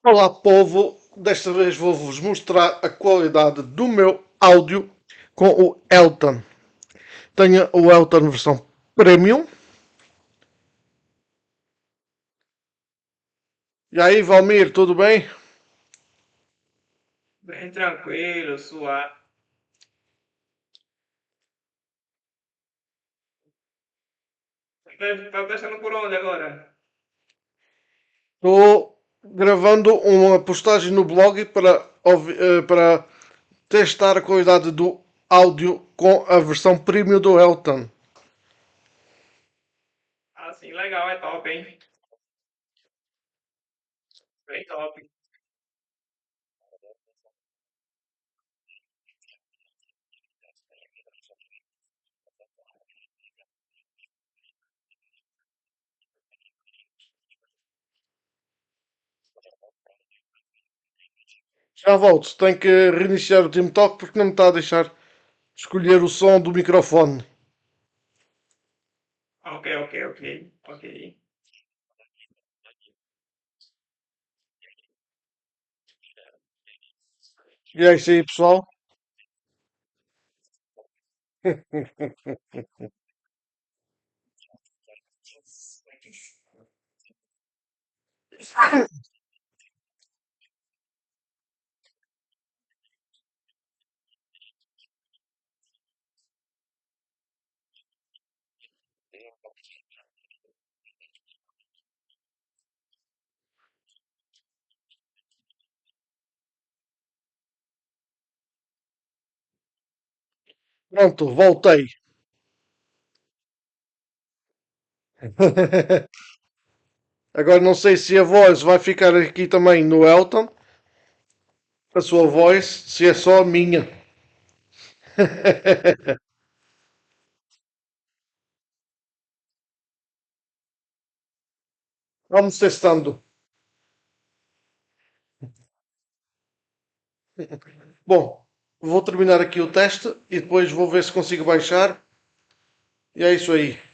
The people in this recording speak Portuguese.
Olá, povo! Desta vez vou-vos mostrar a qualidade do meu áudio com o Elton. Tenho o Elton versão Premium. E aí, Valmir, tudo bem? Bem tranquilo, suave. Tá testando por onde agora? Estou gravando uma postagem no blog para testar a qualidade do áudio com a versão Premium do Elton. Assim, legal, é top, hein? Bem top. Já volto, tenho que reiniciar o TeamTalk porque não me está a deixar escolher o som do microfone. Ok, ok, ok, ok. E é isso aí, pessoal. Pronto, voltei. Agora não sei se a voz vai ficar aqui também no Elton, a sua voz, se é só a minha. Vamos testando. Bom, vou terminar aqui o teste e depois vou ver se consigo baixar. E é isso aí.